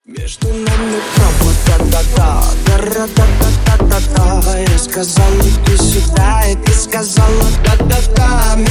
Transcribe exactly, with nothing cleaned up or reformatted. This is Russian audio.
Между нами провод, да-да-да, да-да-да-да-да-да. Я сказала, иди сюда, и ты сказала, да-да-да.